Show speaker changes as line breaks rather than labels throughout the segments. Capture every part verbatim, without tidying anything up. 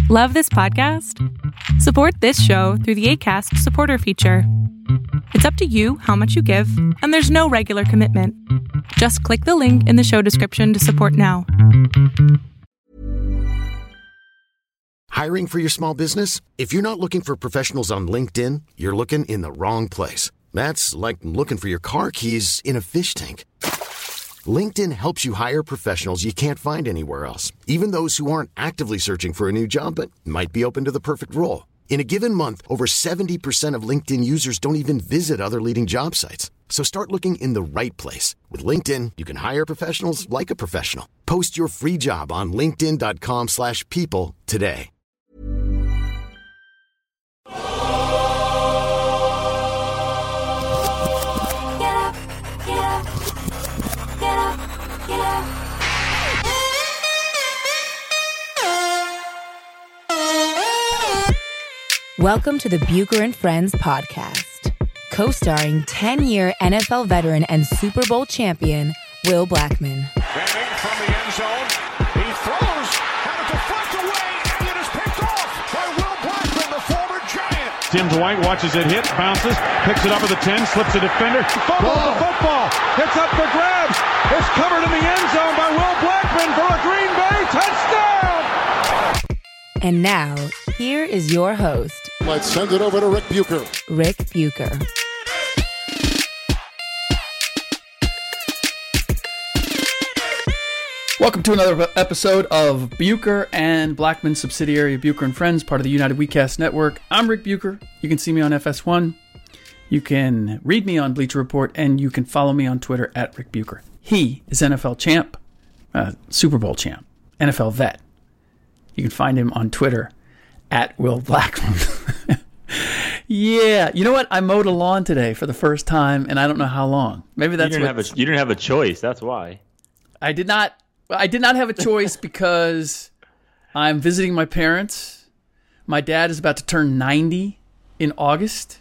Love this podcast? Support this show through the Acast supporter feature. It's up to you how much you give, and there's no regular commitment. Just click the link in the show description to support now.
Hiring for your small business? If you're not looking for professionals on LinkedIn, you're looking in the wrong place. That's like looking for your car keys in a fish tank. LinkedIn helps you hire professionals you can't find anywhere else, even those who aren't actively searching for a new job but might be open to the perfect role. In a given month, over seventy percent of LinkedIn users don't even visit other leading job sites. So start looking in the right place. With LinkedIn, you can hire professionals like a professional. Post your free job on linkedin.com slash people today.
Welcome to the Bucher and Friends podcast, co-starring ten-year N F L veteran and Super Bowl champion, Will Blackmon.
Bending from the end zone, he throws, and it's a deflect away, and it is picked off by Will Blackmon, the former Giant.
Tim Dwight watches it hit, bounces, picks it up at the ten, slips a defender, fumbles the football, it's up for grabs, it's covered in the end zone by Will Blackmon for a Green Bay touchdown!
And now, here is your host,
Let's send it over to Rick Bucher.
Rick Bucher.
Welcome to another episode of Bucher and Blackmon, subsidiary of Bucher and Friends, part of the United WeCast Network. I'm Rick Bucher. You can see me on F S one. You can read me on Bleacher Report, and you can follow me on Twitter at Rick Bucher. He is N F L champ, uh, Super Bowl champ, N F L vet. You can find him on Twitter at Will Blackmon. Yeah, you know what? I mowed a lawn today for the first time, and I don't know how long. Maybe that's
you didn't
what,
have a you didn't have a choice. That's why.
I did not. I did not have a choice because I'm visiting my parents. My dad is about to turn ninety in August,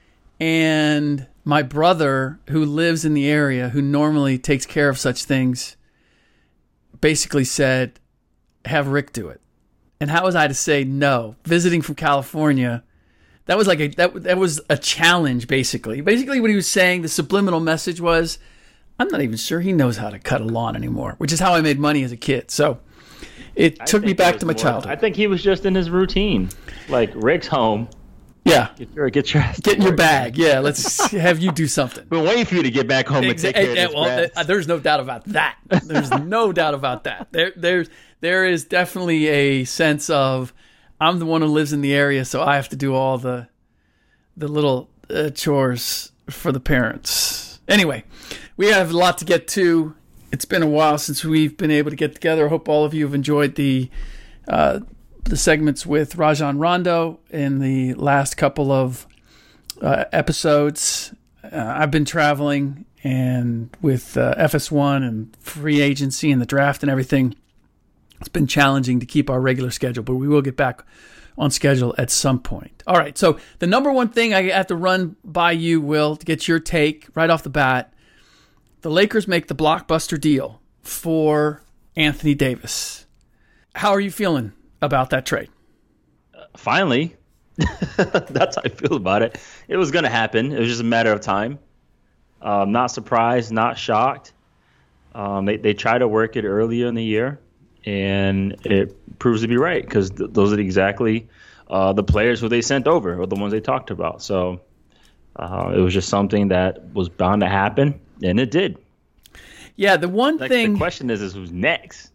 and my brother, who lives in the area, who normally takes care of such things, basically said, "Have Rick do it." And how was I to say no? Visiting from California, that was like a that that was a challenge. Basically, basically, what he was saying, the subliminal message was, I'm not even sure he knows how to cut a lawn anymore, which is how I made money as a kid. So it
I
took me back to my
more,
childhood.
I think he was just in his routine, like Rick's home.
Yeah,
get your get your ass
get in your bag. Yeah, let's have you do something.
Been waiting for you to get back home and take care of this
well,
grass.
There's no doubt about that. There's no doubt about that. There, there's there is definitely a sense of I'm the one who lives in the area, so I have to do all the the little uh, chores for the parents. Anyway, we have a lot to get to. It's been a while since we've been able to get together. I hope all of you have enjoyed the uh, the segments with Rajon Rondo in the last couple of uh, episodes. Uh, I've been traveling and with uh, F S one and free agency and the draft and everything. It's been challenging to keep our regular schedule, but we will get back on schedule at some point. All right, so the number one thing I have to run by you, Will, to get your take right off the bat, the Lakers make the blockbuster deal for Anthony Davis. How are you feeling about that trade?
Uh, finally. That's how I feel about it. It was going to happen. It was just a matter of time. Um, not surprised, not shocked. Um, they, they tried to work it earlier in the year, and it proves to be right because th- those are exactly uh, the players who they sent over or the ones they talked about. So uh, it was just something that was bound to happen, and it did.
Yeah, the one
like,
thing...
The question is, is who's next?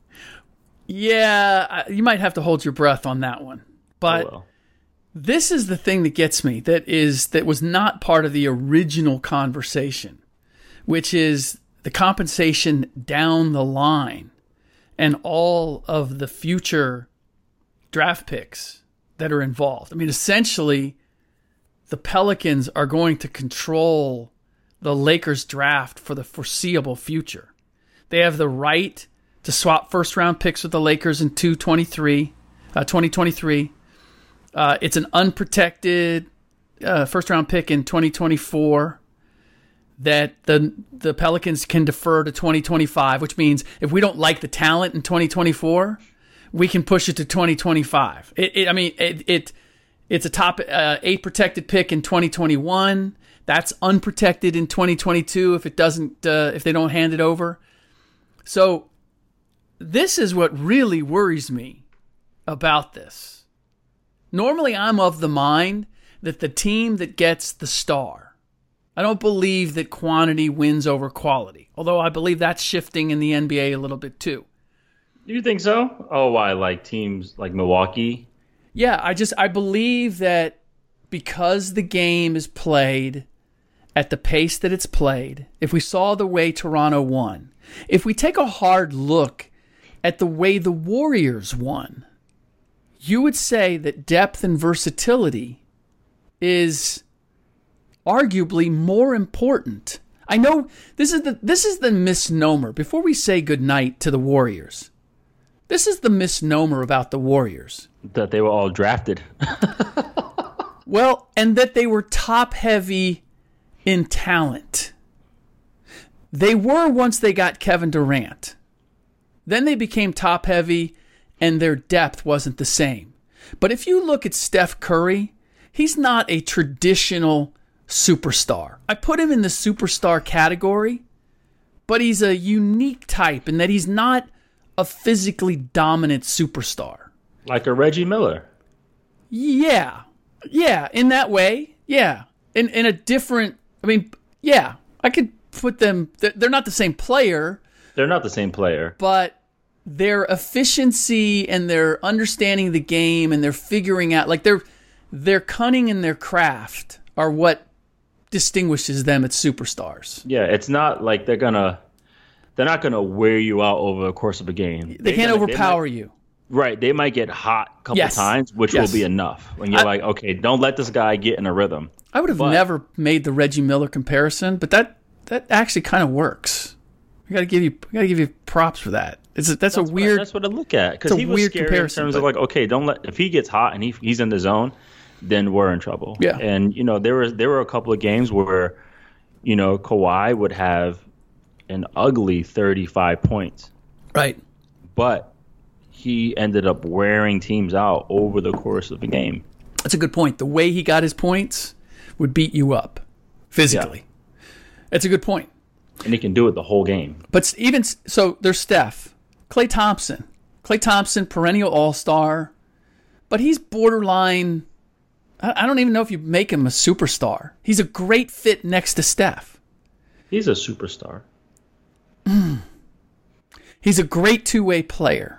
Yeah, you might have to hold your breath on that one. But...
Oh, well.
This is the thing that gets me, that is that was not part of the original conversation, which is the compensation down the line and all of the future draft picks that are involved. I mean, essentially, the Pelicans are going to control the Lakers draft for the foreseeable future. They have the right to swap first-round picks with the Lakers in two twenty-three, uh, twenty twenty-three. Uh, it's an unprotected uh, first-round pick in twenty twenty-four that the the Pelicans can defer to twenty twenty-five, which means if we don't like the talent in twenty twenty-four, we can push it to twenty twenty-five. It, it, I mean, it, it it's a top uh, eight protected pick in twenty twenty-one. That's unprotected in twenty twenty-two if it doesn't uh, if they don't hand it over. So this is what really worries me about this. Normally, I'm of the mind that the team that gets the star, I don't believe that quantity wins over quality, although I believe that's shifting in the N B A a little bit too.
You think so? Oh, why? Like teams like Milwaukee?
Yeah, I just I believe that because the game is played at the pace that it's played, if we saw the way Toronto won, if we take a hard look at the way the Warriors won, you would say that depth and versatility is arguably more important. I know this is the this is the misnomer. Before we say goodnight to the Warriors, this is the misnomer about the Warriors.
That they were all drafted.
Well, and that they were top-heavy in talent. They were once they got Kevin Durant. Then they became top-heavy, and their depth wasn't the same. But if you look at Steph Curry, he's not a traditional superstar. I put him in the superstar category, but he's a unique type in that he's not a physically dominant superstar.
Like a Reggie Miller.
Yeah. Yeah, in that way. Yeah. In in a different, I mean, yeah. I could put them, they're not the same player.
They're not the same player.
But their efficiency and their understanding of the game and their figuring out, like their their cunning and their craft are what distinguishes them as superstars.
Yeah, it's not like they're gonna they're not gonna wear you out over the course of a game.
They, they can't
gonna,
overpower
they might,
you.
Right. They might get hot a couple
yes.
times, which
yes.
will be enough. When you're I, like, okay, don't let this guy get in a rhythm.
I would have but, never made the Reggie Miller comparison, but that that actually kind of works. I gotta give you I gotta give you props for that. It's a, that's, that's a weird.
What, that's what I look at because he was
weird
scary
comparison,
in terms
but,
of like, okay, don't let if he gets hot and he he's in the zone, then we're in trouble.
Yeah.
And you know there was there were a couple of games where, you know, Kawhi would have an ugly thirty-five points.
Right.
But he ended up wearing teams out over the course of the game.
That's a good point. The way he got his points would beat you up physically. Yeah. That's a good point.
And he can do it the whole game.
But even so, there's Steph, Klay Thompson. Klay Thompson, perennial all-star, but he's borderline. I don't even know if you make him a superstar. He's a great fit next to Steph.
He's a superstar.
He's a great two-way player.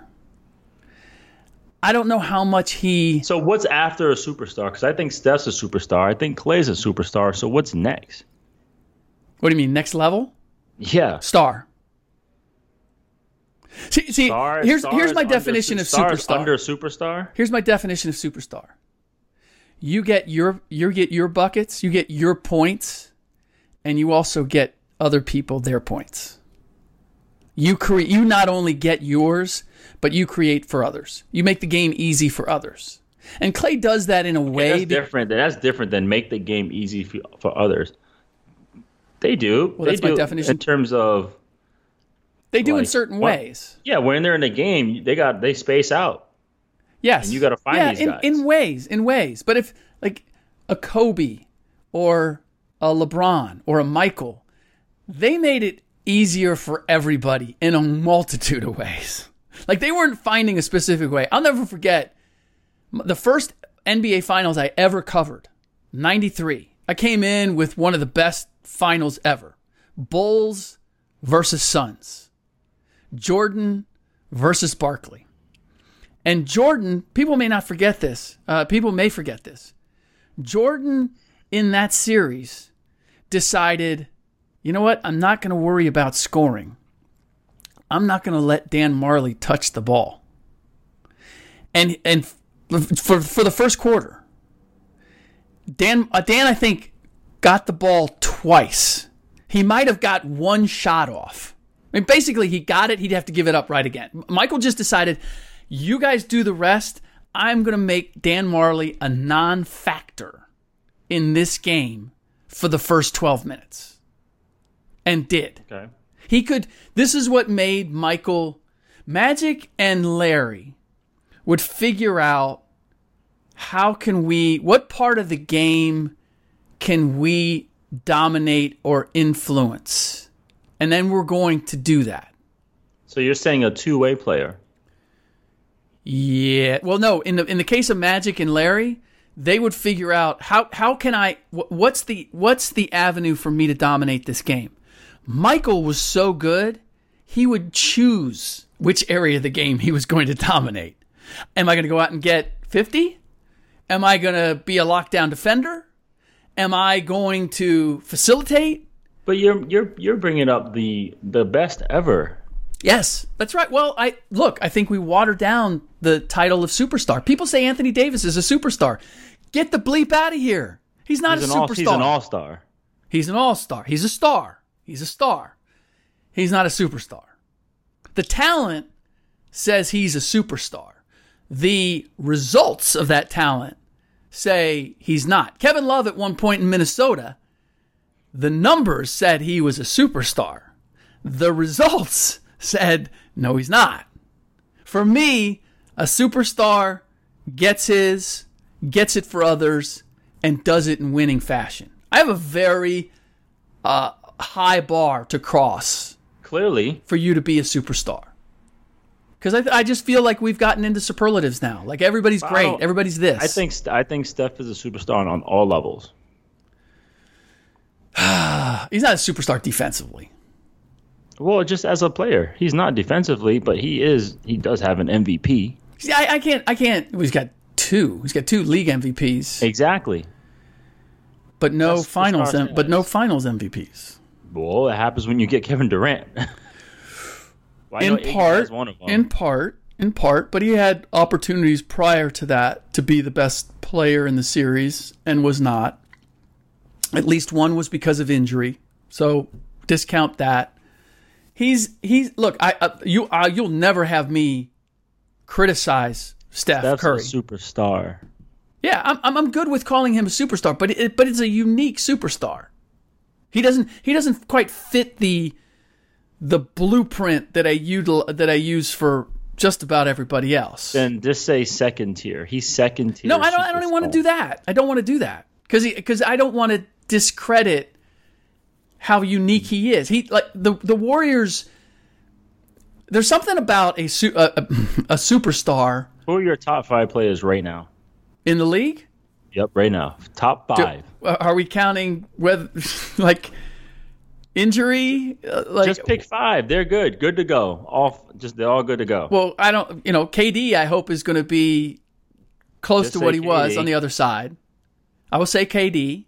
I don't know how much he...
So what's after a superstar? Because I think Steph's a superstar. I think Klay's a superstar. So what's next?
What do you mean, next level?
Yeah.
Star. See, see
star,
here's here's my definition of superstar.
Under superstar?
Here's my definition of superstar. You get your you get your buckets, you get your points, and you also get other people their points. You create. You not only get yours, but you create for others. You make the game easy for others. And Klay does that in a way.
That's different. That's different than make the game easy for, for others. They do.
Well,
they
that's
do
my definition.
In terms of,
they do
like,
in certain
what,
ways.
Yeah, when they're in a game, they got they space out.
Yes,
and you got to find
yeah,
these
in,
guys
in ways. In ways, but if like a Kobe or a LeBron or a Michael, they made it easier for everybody in a multitude of ways. Like they weren't finding a specific way. I'll never forget the first N B A finals I ever covered, ninety-three. I came in with one of the best finals ever. Bulls versus Suns. Jordan versus Barkley. And Jordan, people may not forget this. Uh, people may forget this. Jordan, in that series, decided, you know what? I'm not going to worry about scoring. I'm not going to let Dan Marley touch the ball. And and for for the first quarter, Dan uh, Dan I think got the ball twice. He might have got one shot off. I mean, basically, he got it. He'd have to give it up right again. Michael just decided, you guys do the rest. I'm going to make Dan Marley a non-factor in this game for the first twelve minutes. And did.
Okay.
He could, this is what made Michael, Magic and Larry would figure out how can we, what part of the game can we dominate or influence? And then we're going to do that.
So you're saying a two-way player?
Yeah. Well, no. In the in the case of Magic and Larry, they would figure out how how can I what's the what's the avenue for me to dominate this game. Michael was so good, he would choose which area of the game he was going to dominate. Am I going to go out and get fifty? Am I going to be a lockdown defender? Am I going to facilitate?
But you're you're you're bringing up the the best ever.
Yes, that's right. Well, I look, I think we watered down the title of superstar. People say Anthony Davis is a superstar. Get the bleep out of here. He's not
he's
a
an all,
superstar.
He's an all-star.
He's an all-star. He's a star. He's a star. He's not a superstar. The talent says he's a superstar. The results of that talent say he's not. Kevin Love at one point in Minnesota, the numbers said he was a superstar. The results said, no, he's not. For me, a superstar gets his, gets it for others, and does it in winning fashion. I have a very uh, high bar to cross.
Clearly.
For you to be a superstar. Because I, I just feel like we've gotten into superlatives now. Like everybody's great. Everybody's this.
I think I think Steph is a superstar on, on all levels.
He's not a superstar defensively.
Well, just as a player, he's not defensively, but he is. He does have an M V P.
See, I, I can't. I can't. Well, he's got two. He's got two league M V Ps.
Exactly.
But no
That's
finals. M- but no finals M V Ps.
Well, it happens when you get Kevin Durant. well,
in part. One of them. In part. In part. But he had opportunities prior to that to be the best player in the series and was not. At least one was because of injury. So discount that. He's he's look. I uh, you uh, you'll never have me criticize Steph
Steph's
Curry.
A superstar.
Yeah, I'm I'm I'm good with calling him a superstar, but it, but it's a unique superstar. He doesn't he doesn't quite fit the the blueprint that I util, that I use for just about everybody else.
Then just say second tier. He's second tier.
No, I don't. I don't even want to do that. I don't want to do that because because I don't want to discredit how unique he is. He like the the Warriors. There's something about a su- a, a, a superstar.
Who are your top five players right now
in the league?
Yep, right now, top five.
Do, are we counting whether like injury? Uh, like
just pick five. They're good. Good to go. All just they're all good to go.
Well, I don't. You know, K D. I hope is going to be close
just
to what he
K D.
Was on the other side. I will say K D.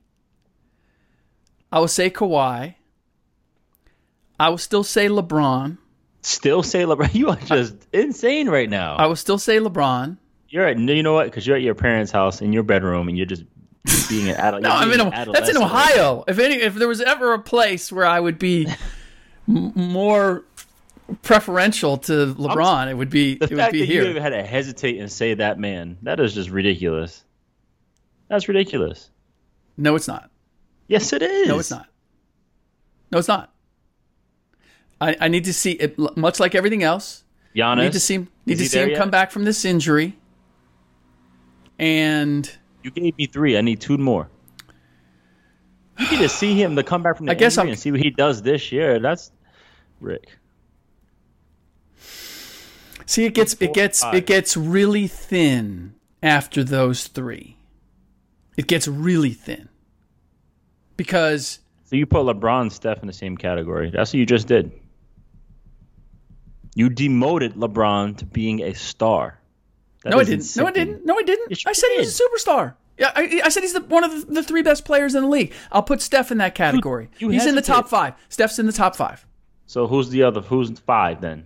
I will say Kawhi. I will still say LeBron.
Still say LeBron? You are just I, insane right now.
I will still say LeBron.
You're at, you know what? Because you're at your parents' house in your bedroom and you're just being an adult.
no, I'm in a, that's in Ohio. If any, if there was ever a place where I would be m- more preferential to LeBron, I'm, it would be
the
it
fact
would be
that
here.
You even had to hesitate and say that, man, that is just ridiculous. That's ridiculous.
No, it's not.
Yes, it is.
No, it's not. No, it's not. I, I need to see it, much like everything else.
Giannis,
I need to see need to see him
yet?
come back from this injury. And
you gave me three. I need two more. You need to see him to come back from the
I guess
injury
I'm,
and see what he does this year. That's Rick.
See, it gets it gets it gets really thin after those three. It gets really thin because.
So you put LeBron and Steph in the same category. That's what you just did. You demoted LeBron to being a star. That
no, I didn't. No, I didn't. No, I didn't.
Yes,
I said
did.
he was a superstar. Yeah, I, I said he's the, one of the, the three best players in the league. I'll put Steph in that category.
You, you
he's
hesitate.
in the top five. Steph's in the top five.
So who's the other? Who's five then?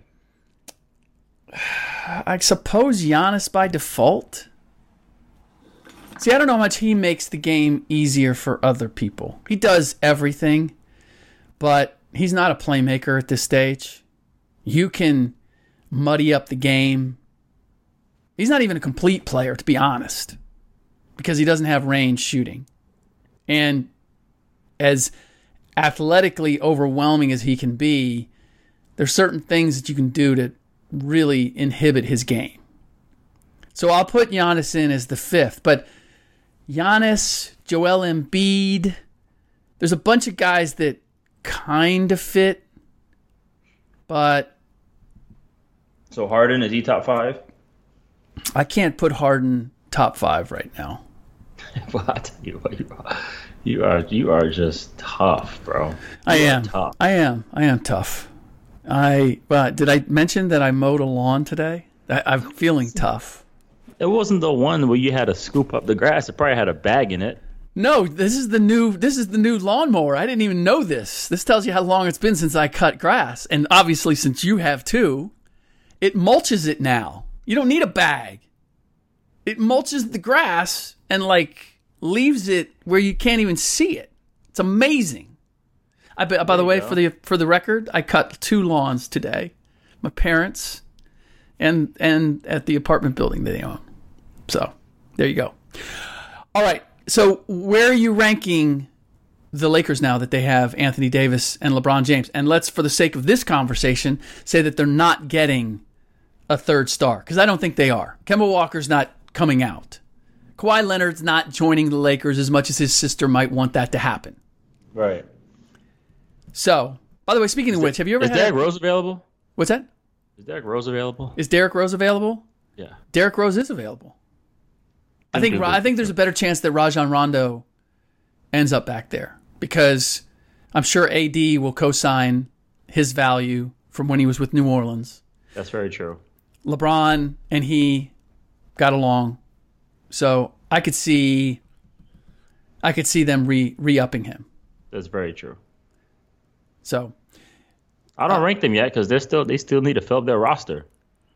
I suppose Giannis by default. See, I don't know how much he makes the game easier for other people. He does everything, but he's not a playmaker at this stage. You can muddy up the game. He's not even a complete player, to be honest, because he doesn't have range shooting. And as athletically overwhelming as he can be, there's certain things that you can do to really inhibit his game. So I'll put Giannis in as the fifth. But Giannis, Joel Embiid, there's a bunch of guys that kind of fit. But
So Harden, is he top five?
I can't put Harden top five right now.
What? You, you, are, you are you are just tough, bro. You
I am.
Tough.
I am. I am tough. I uh, did I mention that I mowed a lawn today? I, I'm feeling tough.
It wasn't the one where you had to scoop up the grass. It probably had a bag in it.
No, this is the new this is the new lawnmower. I didn't even know this. This tells you how long it's been since I cut grass. And obviously since you have too, it mulches it now. You don't need a bag. It mulches the grass and like leaves it where you can't even see it. It's amazing. I by there the way, go. for the for the record, I cut two lawns today. My parents and and at the apartment building that they own. So, there you go. All right. So, where are you ranking the Lakers now that they have Anthony Davis and LeBron James? And let's, for the sake of this conversation, say that they're not getting a third star, because I don't think they are. Kemba Walker's not coming out. Kawhi Leonard's not joining the Lakers as much as his sister might want that to happen.
Right.
So, by the way, speaking
is
of which, have you ever
is
had...
Is Derrick Rose available?
What's that?
Is Derrick Rose available?
Is Derrick Rose available?
Yeah.
Derrick Rose is available. I think I think there's a better chance that Rajon Rondo ends up back there, because I'm sure A D will co-sign his value from when he was with New Orleans.
That's very true.
LeBron and he got along, so I could see I could see them re re-upping him.
That's very true.
So
I don't
uh,
rank them yet because they're still they still need to fill up their roster.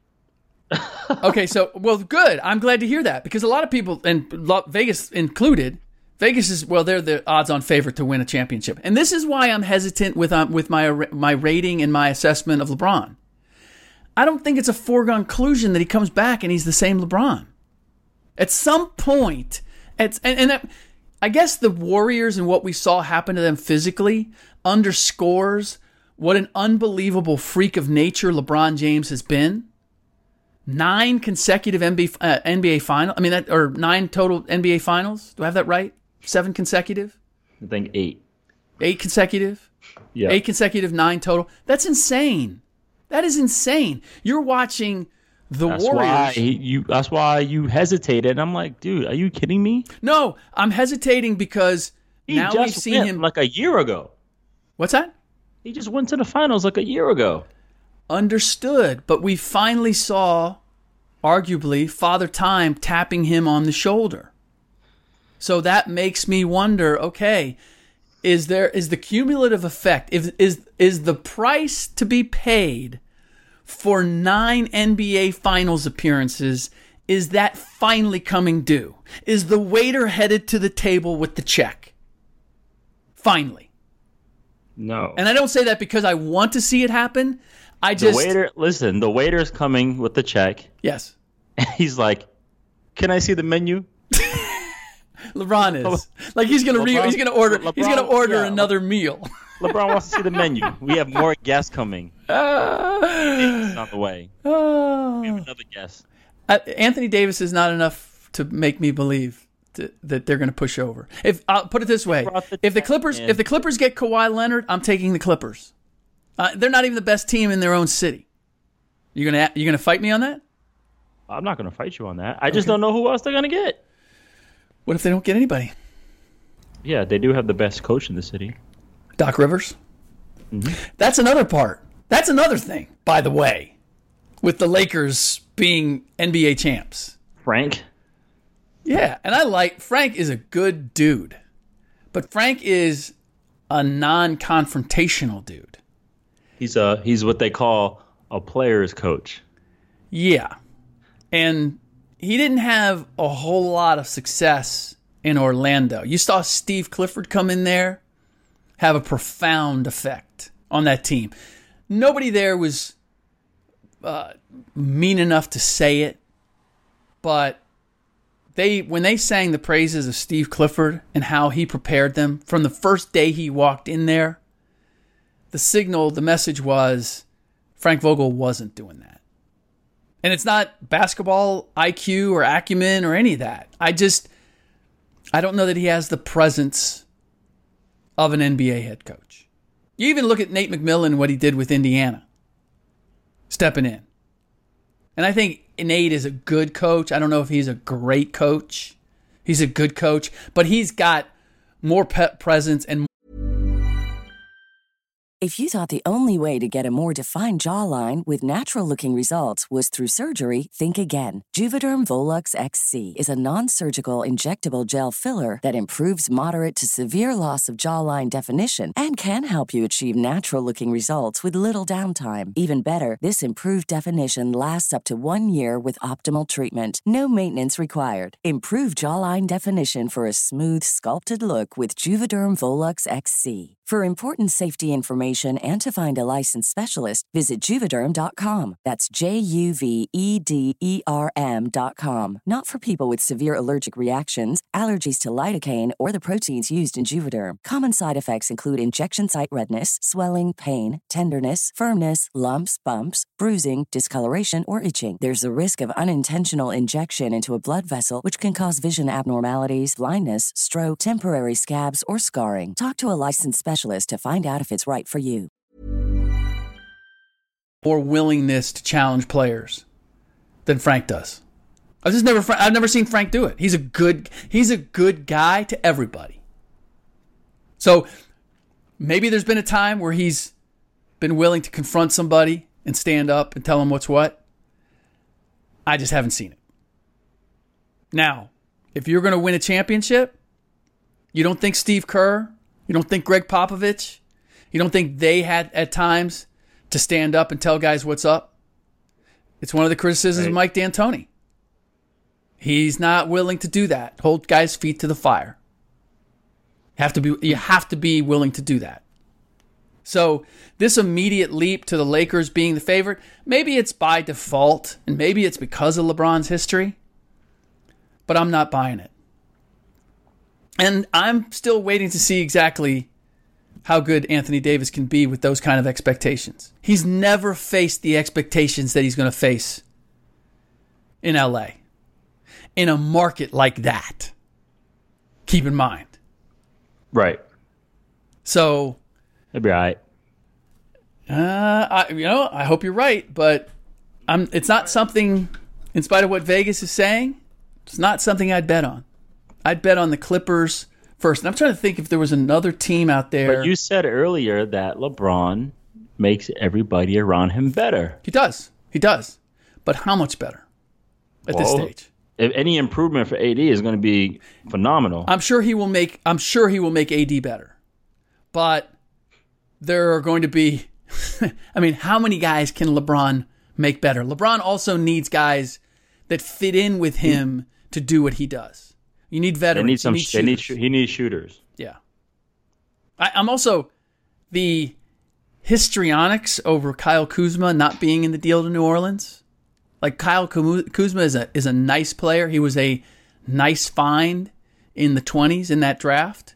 Okay, so, well, good. I'm glad to hear that, because a lot of people, and Vegas included, Vegas is, well, they're the odds-on favorite to win a championship. And this is why I'm hesitant with um, with my my rating and my assessment of LeBron. I don't think it's a foregone conclusion that he comes back and he's the same LeBron. At some point, it's, and, and that, I guess the Warriors and what we saw happen to them physically underscores what an unbelievable freak of nature LeBron James has been. Nine consecutive N B A, uh, N B A final. I mean, that, or nine total N B A finals. Do I have that right? Seven consecutive?
I think eight.
Eight consecutive?
Yeah.
Eight consecutive, nine total. That's insane. That is insane. You're watching the
that's
Warriors.
Why you, that's why you hesitated. And I'm like, dude, are you kidding me?
No, I'm hesitating because
he
now
just
we've seen
went
him.
like a year ago.
What's that?
He just went to the finals like a year ago.
Understood, but we finally saw, arguably, Father Time tapping him on the shoulder. So that makes me wonder, okay, is there is the cumulative effect, is is is the price to be paid for nine N B A Finals appearances, is that finally coming due? Is the waiter headed to the table with the check? Finally.
No.
And I don't say that because I want to see it happen. I just
the waiter. Listen, the waiter's coming with the check.
Yes.
And he's like, "Can I see the menu?"
LeBron is like he's gonna re- he's gonna order
LeBron,
he's gonna order
yeah,
another meal.
LeBron wants to see the menu. We have more guests coming. It's on the way.
Oh.
We have another guest.
Uh, Anthony Davis is not enough to make me believe to, that they're going to push over. If I'll put it this way,
the
if the Clippers
in.
if the Clippers get Kawhi Leonard, I'm taking the Clippers. Uh, they're not even the best team in their own city. You gonna you gonna fight me on that?
I'm not going to fight you on that. I just okay. don't know who else they're going to get.
What if they don't get anybody?
Yeah, they do have the best coach in the city.
Doc Rivers?
Mm-hmm.
That's another part. That's another thing, by the way, with the Lakers being N B A champs.
Frank?
Yeah, and I like, Frank is a good dude. But Frank is a non-confrontational dude.
He's a he's what they call a player's coach.
Yeah. And he didn't have a whole lot of success in Orlando. You saw Steve Clifford come in there, have a profound effect on that team. Nobody there was uh, mean enough to say it, but they when they sang the praises of Steve Clifford and how he prepared them from the first day he walked in there, the signal, the message was Frank Vogel wasn't doing that. And it's not basketball I Q or acumen or any of that. I just, I don't know that he has the presence of an N B A head coach. You even look at Nate McMillan, what he did with Indiana, stepping in. And I think Nate is a good coach. I don't know if he's a great coach. He's a good coach, but he's got more pep presence and
If you thought the only way to get a more defined jawline with natural-looking results was through surgery, think again. Juvederm Volux X C is a non-surgical injectable gel filler that improves moderate to severe loss of jawline definition and can help you achieve natural-looking results with little downtime. Even better, this improved definition lasts up to one year with optimal treatment. No maintenance required. Improve jawline definition for a smooth, sculpted look with Juvederm Volux X C. For important safety information and to find a licensed specialist, visit Juvederm dot com. That's J U V E D E R M dot com. Not for people with severe allergic reactions, allergies to lidocaine, or the proteins used in Juvederm. Common side effects include injection site redness, swelling, pain, tenderness, firmness, lumps, bumps, bruising, discoloration, or itching. There's a risk of unintentional injection into a blood vessel, which can cause vision abnormalities, blindness, stroke, temporary scabs, or scarring. Talk to a licensed specialist to find out if it's right for you.
more willingness to challenge players than Frank does. I've just never I've never seen Frank do it. He's a good he's a good guy to everybody. So maybe there's been a time where he's been willing to confront somebody and stand up and tell them what's what. I just haven't seen it. Now, if you're going to win a championship, you don't think Steve Kerr, you don't think Greg Popovich, you don't think they had at times to stand up and tell guys what's up? It's one of the criticisms right. of Mike D'Antoni. He's not willing to do that. Hold guys' feet to the fire. You have to be, you have to be willing to do that. So this immediate leap to the Lakers being the favorite, maybe it's by default, and maybe it's because of LeBron's history, but I'm not buying it. And I'm still waiting to see exactly how good Anthony Davis can be with those kind of expectations. He's never faced the expectations that he's going to face in L A. In a market like that. Keep in mind.
Right.
So...
It'll be all right.
Uh, I, you know, I hope you're right, but I'm, it's not something, in spite of what Vegas is saying, it's not something I'd bet on. I'd bet on the Clippers first. And I'm trying to think if there was another team out there.
But you said earlier that LeBron makes everybody around him better.
He does. He does. But how much better at
well,
this stage?
If any improvement for A D is going to be phenomenal.
I'm sure he will make I'm sure he will make A D better. But there are going to be I mean, how many guys can LeBron make better? LeBron also needs guys that fit in with him to do what he does. You need veterans.
They need some,
you need
they need, he needs shooters.
Yeah. I, I'm also the histrionics over Kyle Kuzma not being in the deal to New Orleans. Like Kyle Kuzma is a is a nice player. He was a nice find in the twenties in that draft.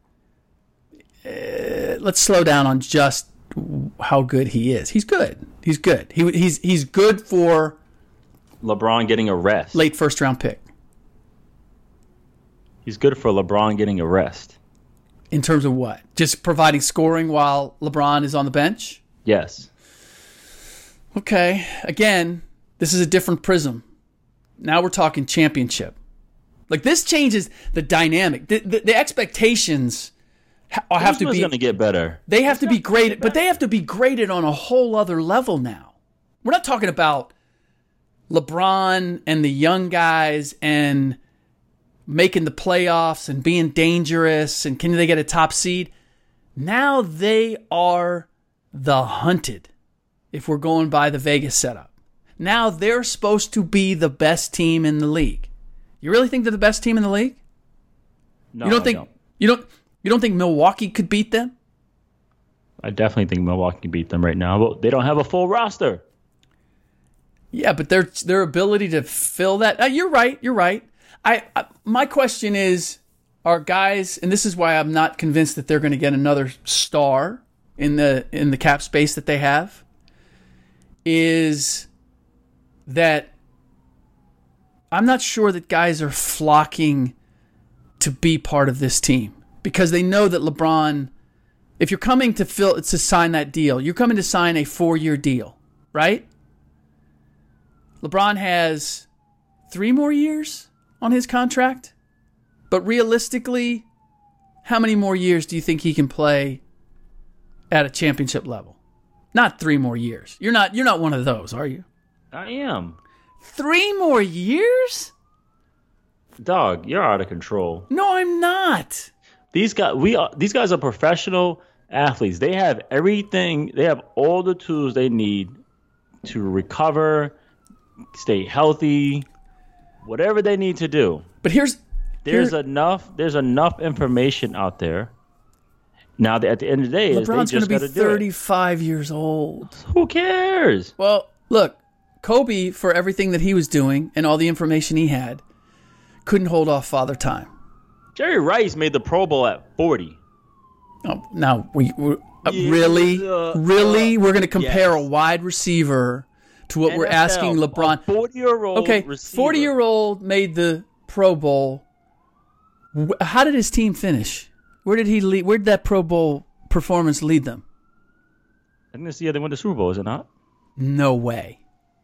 Uh, let's slow down on just how good he is. He's good. He's good. He he's he's good for
LeBron getting a rest.
Late first round pick.
He's good for LeBron getting a rest.
In terms of what? Just providing scoring while LeBron is on the bench?
Yes.
Okay. Again, this is a different prism. Now we're talking championship. Like this changes the dynamic. The, the, the expectations ha- have to be
going to get better.
They have to be graded, but they have to be graded on a whole other level now. We're not talking about LeBron and the young guys and making the playoffs and being dangerous and can they get a top seed. Now they are the hunted if we're going by the Vegas setup. Now they're supposed to be the best team in the league. You really think they're the best team in the league?
No,
you don't
I
think
don't.
you don't you don't think Milwaukee could beat them?
I definitely think Milwaukee can beat them right now, but they don't have a full roster.
Yeah, but their their ability to fill that. Uh, you're right. You're right. I, I my question is, are guys, and this is why I'm not convinced that they're going to get another star in the in the cap space that they have. Is that I'm not sure that guys are flocking to be part of this team because they know that LeBron, if you're coming to fill to sign that deal, you're coming to sign a four-year deal, right? LeBron has three more years on his contract, but realistically, how many more years do you think he can play at a championship level? Not three more years. You're not you're not one of those, are you?
I am.
Three more years?
Dog, you're out of control.
No, I'm not.
These guys, we are, these guys are professional athletes. They have everything. They have all the tools they need to recover, stay healthy, whatever they need to do.
But here's
there's
here,
enough. There's enough information out there. Now, at the end of the day,
LeBron's
going to
be thirty-five years old.
Who cares?
Well, look, Kobe, for everything that he was doing and all the information he had, couldn't hold off Father Time.
Jerry Rice made the Pro Bowl at forty.
Oh, now we uh,
Yeah,
really,
uh,
really,
uh,
we're going to compare
yes.
a wide receiver to what
N F L,
we're asking LeBron.
forty-year-old
Okay,
receiver.
forty-year-old made the Pro Bowl. How did his team finish? Where did he lead? Where did that Pro Bowl performance lead them?
I think this year they won the Super Bowl, is it not?
No way.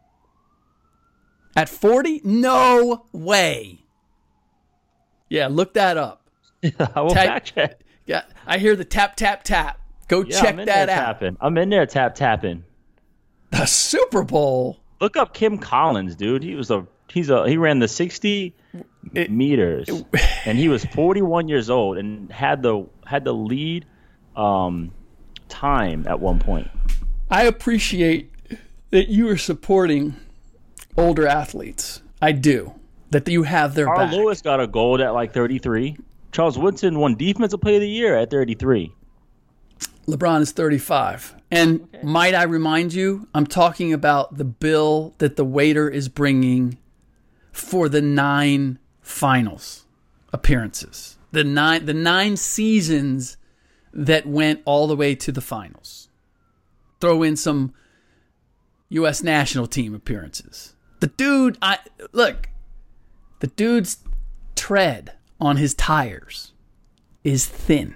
At forty? No way. Yeah, look that up.
I will
Ta-
fact check.
Yeah, I hear the tap, tap, tap. Go
Yeah,
check
I'm in
that
there
out.
Tapping. I'm in there tap tapping.
The Super Bowl.
Look up Kim Collins, dude. He was a he's a he ran the sixty
It-
meters, and he was forty-one years old and had the had the lead um, time at one point.
I appreciate that you are supporting older athletes. I do. That you have their
Carl
back.
Lewis got a gold at like thirty-three. Charles Woodson won Defensive Player of the Year at thirty-tee.
LeBron is thirty-five. And okay. Might I remind you, I'm talking about the bill that the waiter is bringing for the nine finals appearances. The nine the nine seasons that went all the way to the finals. Throw in some U S national team appearances. The dude, I look, the dude's tread on his tires is thin.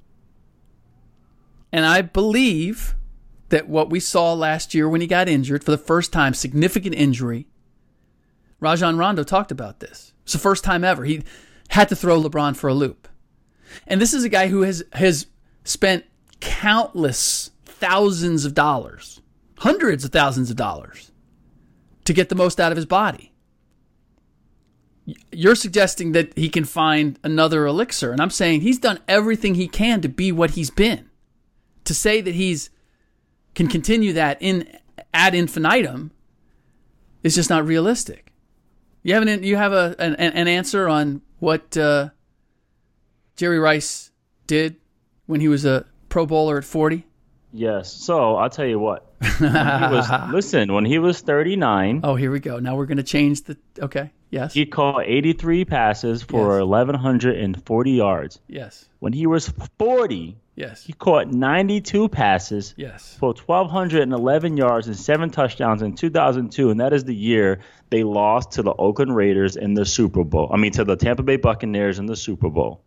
And I believe that what we saw last year when he got injured for the first time, significant injury, Rajon Rondo talked about this. It's the first time ever. He had to throw LeBron for a loop. And this is a guy who has, has spent countless thousands of dollars, hundreds of thousands of dollars, to get the most out of his body. You're suggesting that he can find another elixir, and I'm saying he's done everything he can to be what he's been. To say that he's can continue that in ad infinitum is just not realistic. You have an you have a an, an answer on what uh, Jerry Rice did when he was a Pro Bowler at forty?
Yes. So I'll tell you what. When he was, listen, when he was thirty-nine.
Oh, here we go. Now we're going to change the. Okay. Yes.
He caught eighty-three passes for
Yes.
eleven forty yards.
Yes.
When he was forty,
Yes.
he caught ninety-two passes
Yes.
for twelve eleven yards and seven touchdowns in two thousand two, and that is the year they lost to the Oakland Raiders in the Super Bowl. I mean, to the Tampa Bay Buccaneers in the Super Bowl.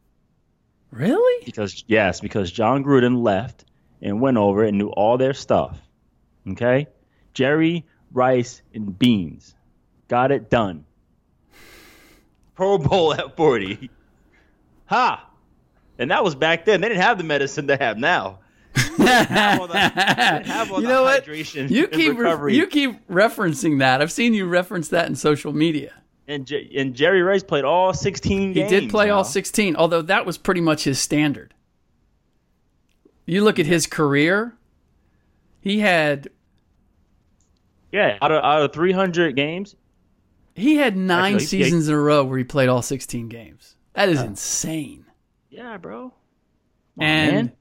Really?
Because yes, because John Gruden left and went over and knew all their stuff. Okay? Jerry, Rice, and Beans got it done. Pro Bowl at forty. Ha! And that was back then. They didn't have the medicine they have now. They didn't have all the, they didn't have all
You
the
know what?
hydration
You
and
keep re-
recovery.
you keep referencing that. I've seen you reference that in social media.
And, J- and Jerry Rice played all sixteen
He
games.
did play
now.
all sixteen, although that was pretty much his standard. You look at his career, he had
Yeah, out of, out of three hundred games.
he had nine
Actually, yeah.
seasons in a row where he played all sixteen games. That is insane.
Yeah, bro. Come on,
And
man.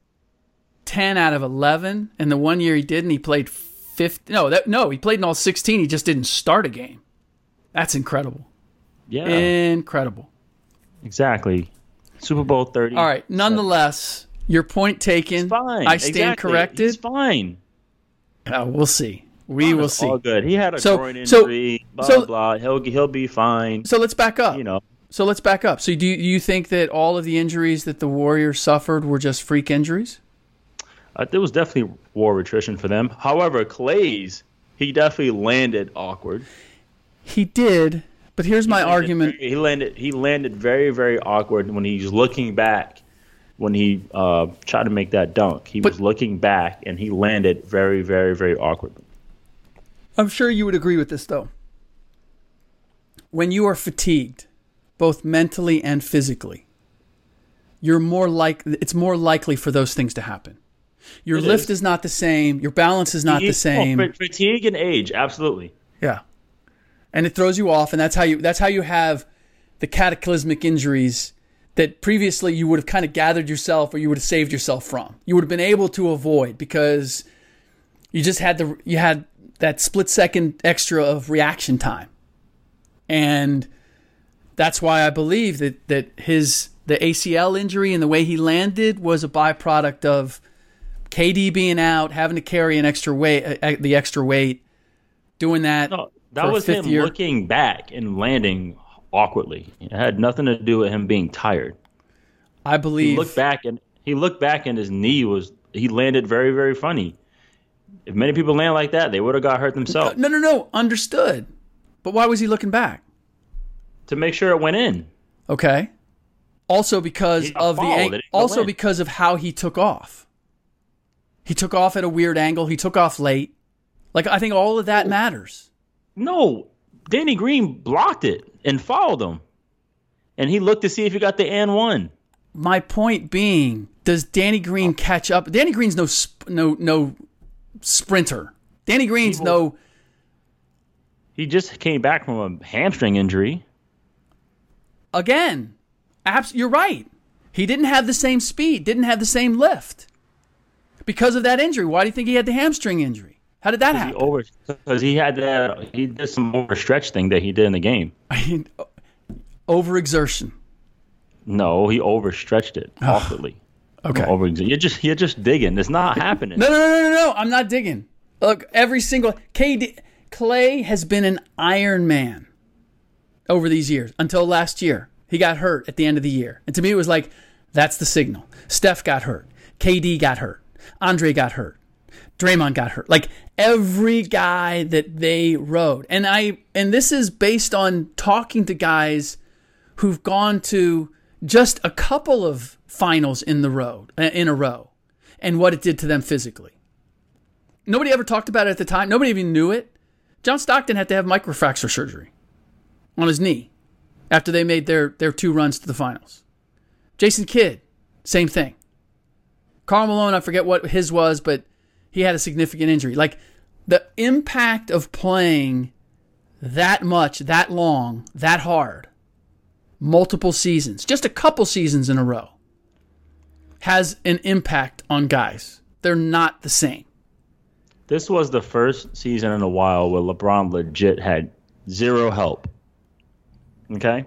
ten out of eleven, and the one year he didn't, he played fifty. No, that no, he played in all sixteen. He just didn't start a game. That's incredible.
Yeah,
Incredible.
exactly. Super Bowl thirty.
All right. Nonetheless, your point taken.
He's fine.
I stand
Exactly.
corrected.
He's fine.
Uh, we'll see. We
LeBron
will
is
see.
All good. He had a
So-
groin
so-
injury. blah
so-
blah. He'll he'll be fine.
So let's back up.
You know.
So let's back up. So do you, you think that all of the injuries that the Warriors suffered were just freak injuries?
Uh, there was definitely war attrition for them. However, Clay's, he definitely landed awkward.
He did, but here's my
He landed
argument.
very- he landed he landed very very awkward when he's looking back. When he uh, tried to make that dunk, he
But-
was looking back and he landed very very very awkwardly.
I'm sure you would agree with this, though. When you are fatigued, both mentally and physically, you're more like it's more likely for those things to happen. Your
It
lift
is.
is not the same. Your balance is not the
He-
same.
oh, fatigue and age, absolutely.
Yeah, and it throws you off, and that's how you that's how you have the cataclysmic injuries that previously you would have kind of gathered yourself or you would have saved yourself from. You would have been able to avoid because you just had the you had that split second extra of reaction time, and that's why I believe that that his the A C L injury and the way he landed was a byproduct of K D being out, having to carry an extra weight, uh, the extra weight, doing that.
No,
for
that
a
was
fifth
him
year.
looking back and landing awkwardly. It had nothing to do with him being tired.
I
He
believe.
looked back and he looked back and his knee was he landed very very funny. If many people land like that, they would have got hurt themselves.
No, no, no. Understood. But why was he looking back?
To make sure it went in.
Okay. Also because
He got
of the
fouled.
ang-
It didn't go
also
in.
because of how he took off. He took off at a weird angle. He took off late. Like I think all of that matters.
No, Danny Green blocked it and fouled him. And he looked to see if he got the and one.
My point being, does Danny Green catch up? Danny Green's no sp- no no sprinter. Danny Green's
He
no
He just came back from a hamstring injury.
again. Abs- you're right. He didn't have the same speed, didn't have the same lift. Because of that injury. Why do you think he had the hamstring injury? How did that
He
happen?
over because he had that he did some overstretch thing that he did in the game.
I mean, overexertion.
No, he overstretched it awkwardly.
Okay.
Over, you're just you're just digging. It's not happening.
No, no, no, no, no. I'm not digging. Look, every single K D Clay has been an Iron Man over these years until last year. He got hurt at the end of the year, and to me, it was like that's the signal. Steph got hurt. K D got hurt. Andre got hurt. Draymond got hurt. Like every guy that they rode, and I and this is based on talking to guys who've gone to just a couple of finals in the road in a row, and what it did to them physically. Nobody ever talked about it at the time. Nobody even knew it. John Stockton had to have microfracture surgery on his knee after they made their, their two runs to the finals. Jason Kidd, same thing. Karl Malone, I forget what his was, but he had a significant injury. Like the impact of playing that much, that long, that hard, multiple seasons, just a couple seasons in a row, has an impact on guys. They're not the same.
This was the first season in a while where LeBron legit had zero help. Okay?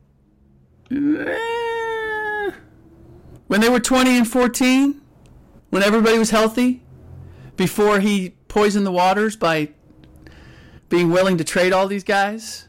Eh. When they were twenty and fourteen, when everybody was healthy, before he poisoned the waters by being willing to trade all these guys,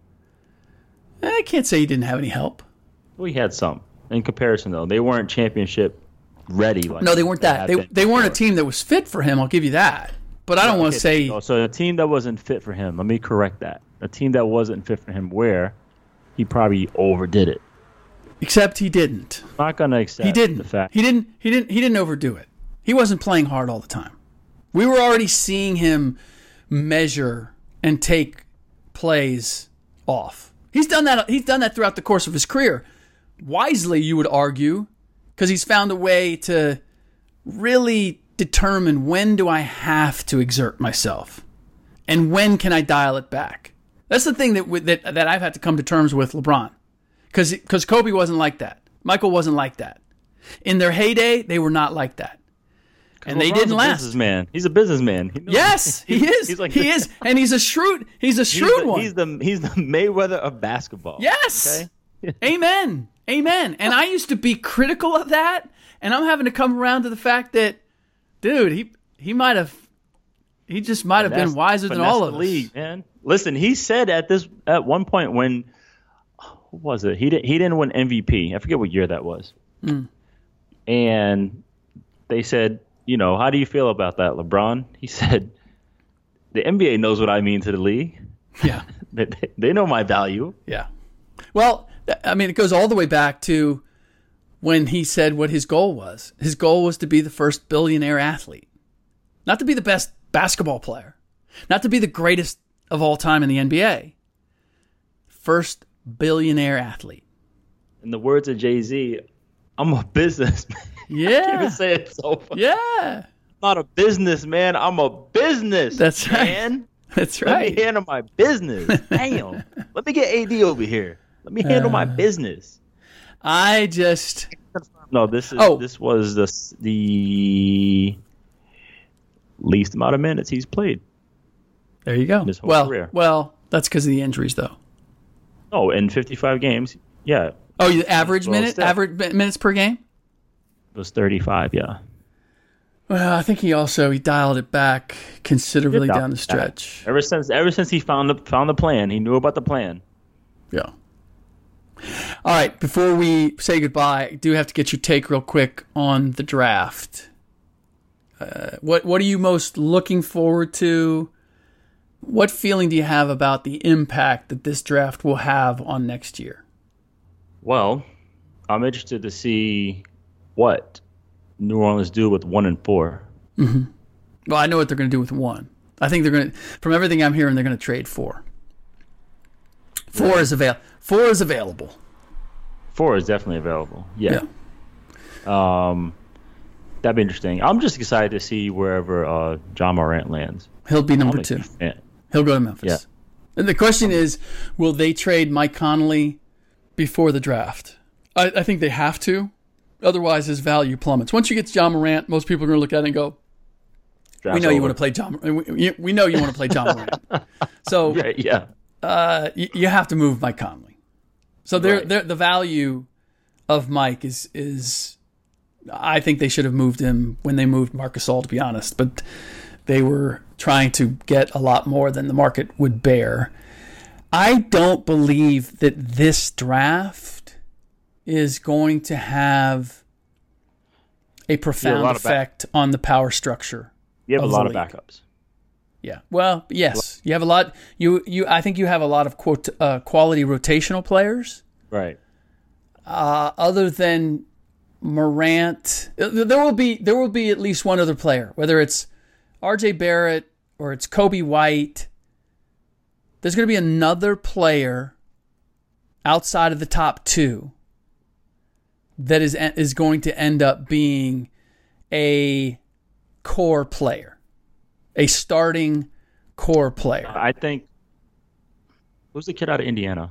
I can't say he didn't have any help.
We had some. In comparison, though, they weren't championship ready. Like
No, they weren't that.
have
They
been
they weren't a
before.
team that was fit for him. I'll give you that. But I don't want to
Okay,
say
so a team that wasn't fit for him. Let me correct that. A team that wasn't fit for him, where he probably overdid it.
except he didn't.
I'm not gonna accept
He didn't.
the fact.
He didn't. He didn't. He didn't overdo it. He wasn't playing hard all the time. We were already seeing him measure and take plays off. He's done that. He's done that throughout the course of his career. Wisely, you would argue, because he's found a way to really determine when do I have to exert myself, and when can I dial it back. That's the thing that that that I've had to come to terms with LeBron, because because Kobe wasn't like that. Michael wasn't like that. In their heyday, they were not like that, and they
LeBron's
didn't
a
last.
Businessman. He's a businessman. He knows-
Yes, he is.
He's like
he
the-
is, and he's a shrewd. He's a
He's
shrewd
the,
one.
He's the he's the Mayweather of basketball.
Yes.
Okay?
Amen. Amen. And I used to be critical of that, and I'm having to come around to the fact that, dude, he he might have He just might have been wiser than all of us.
League, man. Listen, he said at this at one point when what was it? He didn't he didn't win M V P. I forget what year that was.
Mm.
And they said, you know, how do you feel about that, LeBron? He said, the N B A knows what I mean to the league.
Yeah.
they, they know my value.
Yeah. Well, I mean, it goes all the way back to when he said what his goal was. His goal was to be the first billionaire athlete, not to be the best basketball player, not to be the greatest of all time in the N B A. First billionaire athlete.
In the words of Jay-Z, I'm a businessman.
Yeah.
I can't even say it so far.
Yeah.
I'm not a businessman. I'm a business.
That's right.
Man.
That's right.
Let me handle my business. Damn. Let me get A D over here. Let me handle uh, my business.
I just
no. This is
oh.
this was the the least amount of minutes he's played.
There you go.
In his whole
well,
career.
well, that's because of the injuries, though.
Oh, in fifty-five games, yeah.
Oh, the average
well,
minute,
still.
average minutes per game.
It was thirty-five, yeah.
Well, I think he also he dialed it back considerably
dialed
down the stretch.
Ever since, ever since he found the found the plan, he knew about the plan.
Yeah. All right. Before we say goodbye, I do have to get your take real quick on the draft. Uh, what What are you most looking forward to? What feeling do you have about the impact that this draft will have on next year?
Well, I'm interested to see what New Orleans do with one and four.
Mm-hmm. Well, I know what they're going to do with one. I think they're going to, from everything I'm hearing, they're going to trade four. Four yeah. is avail. Four is available.
Four is definitely available. Yeah. yeah. Um, that'd be interesting. I'm just excited to see wherever uh, John Morant lands.
He'll be number two. He'll go to Memphis.
Yeah.
And the question is, will they trade Mike Conley before the draft? I, I think they have to. Otherwise, his value plummets. Once you get to John Morant, most people are going to look at it and go, Draft's we know over. you want to play John we, we know you want to play John Morant. So
yeah, yeah.
Uh, you, you have to move Mike Conley. So they're,
right.
they're, the value of Mike is, is, I think they should have moved him when they moved Marc Gasol, to be honest. But they were trying to get a lot more than the market would bear. I don't believe that this draft is going to have a profound yeah, a effect back- on the power structure.
You have
of
a lot
of
backups.
Yeah. Well, yes, you have a lot. You you. I think you have a lot of quote uh, quality rotational players.
Right.
Uh, other than Morant, there will be there will be at least one other player, whether it's R J Barrett or it's Kobe White. There's going to be another player outside of the top two that is is going to end up being a core player, a starting core player.
I think. Who's the kid out of Indiana?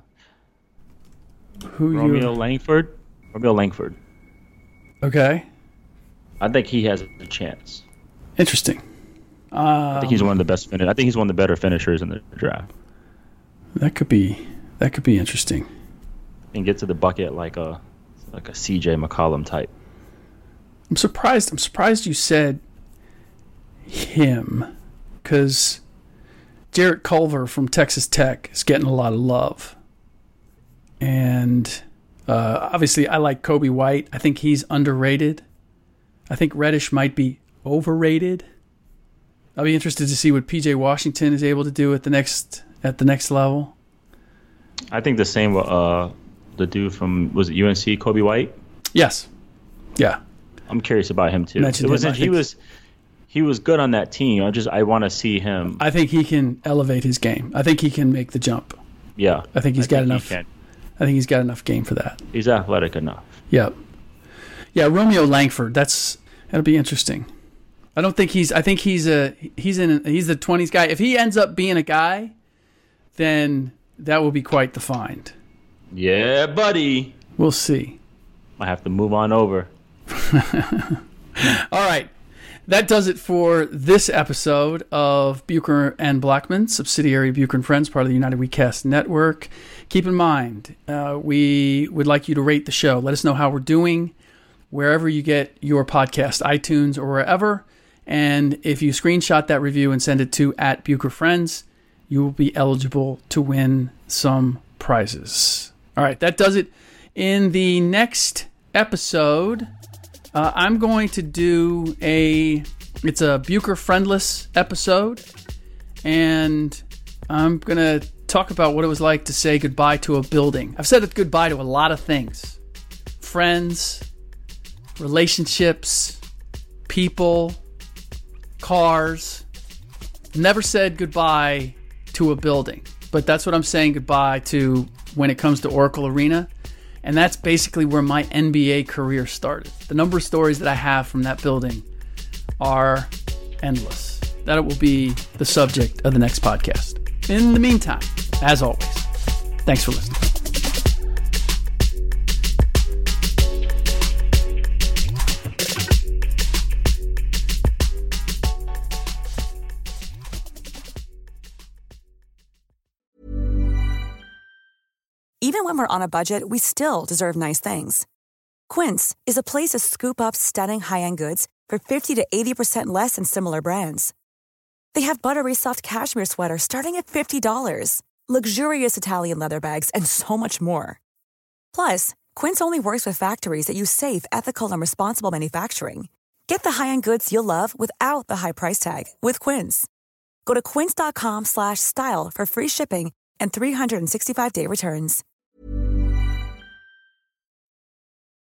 Who
Romeo
you?
Langford. Romeo Langford.
Okay.
I think he has a chance.
Interesting. Um,
I think he's one of the best. Fin- I think he's one of the better finishers in the draft.
That could be. That could be interesting.
And get to the bucket like a like a C J McCollum type.
I'm surprised. I'm surprised you said him, because Jarrett Culver from Texas Tech is getting a lot of love, and uh, obviously I like Kobe White. I think he's underrated. I think Reddish might be overrated. I'll be interested to see what P J Washington is able to do at the next at the next level.
I think the same. Uh, the dude from was it U N C, Kobe White?
Yes. Yeah.
I'm curious about him too.
Mentioned
it was
him,
he was he was good on that team. I just I want to see him.
I think he can elevate his game. I think he can make the jump.
Yeah.
I think he's
I
got
think
enough.
He can.
I think he's got enough game for that.
He's athletic enough.
Yep. Yeah, Romeo Langford. That's that'll be interesting. I don't think he's. I think he's a he's in. A, he's the twenties guy. If he ends up being a guy, then that will be quite the find.
Yeah, buddy.
We'll see.
I have to move on over.
All right. That does it for this episode of Bucher and Blackman, subsidiary of Bucher and Friends, part of the United WeCast Network. Keep in mind, uh, we would like you to rate the show. Let us know how we're doing, wherever you get your podcast, iTunes or wherever. And if you screenshot that review and send it to at Bucher Friends, you will be eligible to win some prizes. All right, that does it. In the next episode, uh, I'm going to do a, it's a Bucher Friendless episode, and I'm going to talk about what it was like to say goodbye to a building. I've said goodbye to a lot of things. Friends, relationships, people, cars. Never said goodbye to a building, but that's what I'm saying goodbye to when it comes to Oracle Arena. And that's basically where my N B A career started. The number of stories that I have from that building are endless. That will be the subject of the next podcast. In the meantime, as always, thanks for listening.
Even when we're on a budget, we still deserve nice things. Quince is a place to scoop up stunning high-end goods for fifty to eighty percent less than similar brands. They have buttery soft cashmere sweaters starting at fifty dollars, luxurious Italian leather bags, and so much more. Plus, Quince only works with factories that use safe, ethical, and responsible manufacturing. Get the high-end goods you'll love without the high price tag with Quince. Go to quince.com slash style for free shipping and three sixty-five day returns.